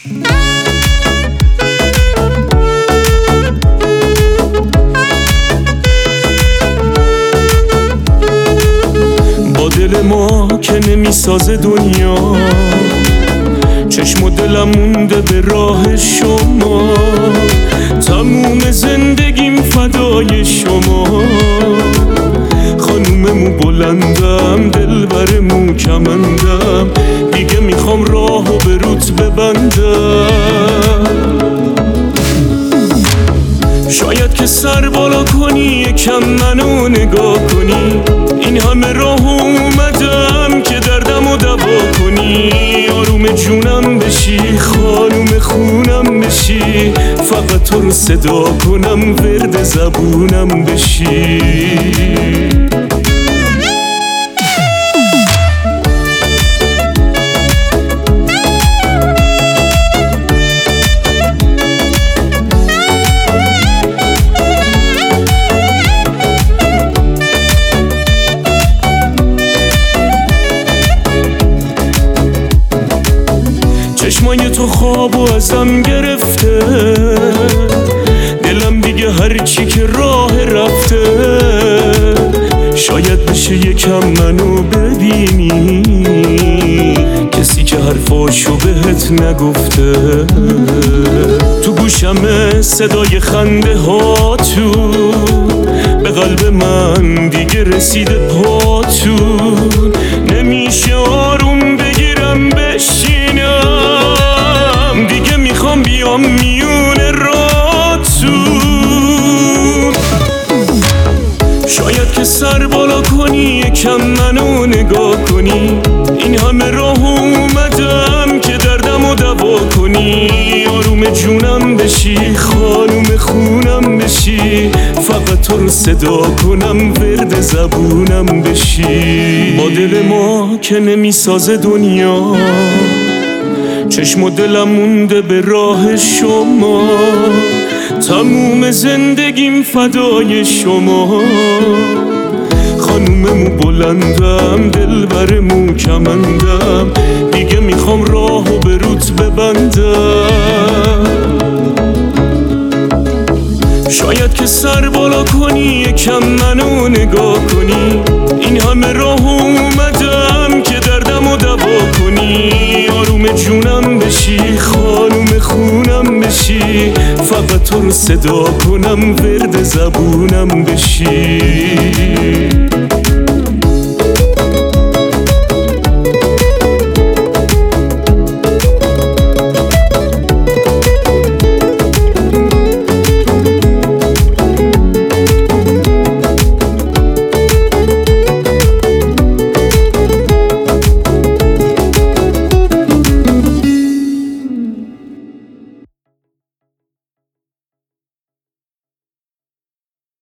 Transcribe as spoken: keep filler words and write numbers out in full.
با دل ما که نمیسازه دنیا، چشم و دلم مونده به راه شما، تموم زندگیم فدای شما. خانوم مو بلندم، دلبر مو کمندم، دیگه میخوام راهو به روت ببندم. شاید که سر بالا کنی یکم منو نگاه کنی، این همه راه اومدم که دردمو دوا کنی. آروم جونم بشی، خانوم خونم بشی، فقط تو رو صدا کنم، ورد زبونم بشی. چشمای تو خوابو ازم گرفته، دلم دیگه هرچی که راه رفته. شاید بشه یکم منو ببینی، کسی که حرفاشو بهت نگفته. تو گوشم صدای خنده هاتون، به قلب من دیگه رسیده پاتون. نمیشه آروم بگیرم بشینم، دیگه میخوام بیام میونه راتون. شاید که سر بالا کنی یکم منو نگاه کنی، این همه راه اومدم که دردمو دوا کنی. آروم جونم بشی، خانوم خونم بشی، فقط تو رو صدا کنم، ورد زبونم بشی. با دل ما که نمیسازه دنیا، چشم و دلم مونده به راه شما، تموم زندگیم فدای شما. خانوم مو بلندم، دلبر مو کمندم، دیگه میخوام راهو به روت ببندم. شاید که سر بالا کنی یکم منو نگاه کنی، این همه راه اومدم که دردمو دوا کنی. آروم جونم بشی، خانوم خونم بشی، فقط تو رو صدا کنم، ورد زبونم بشی.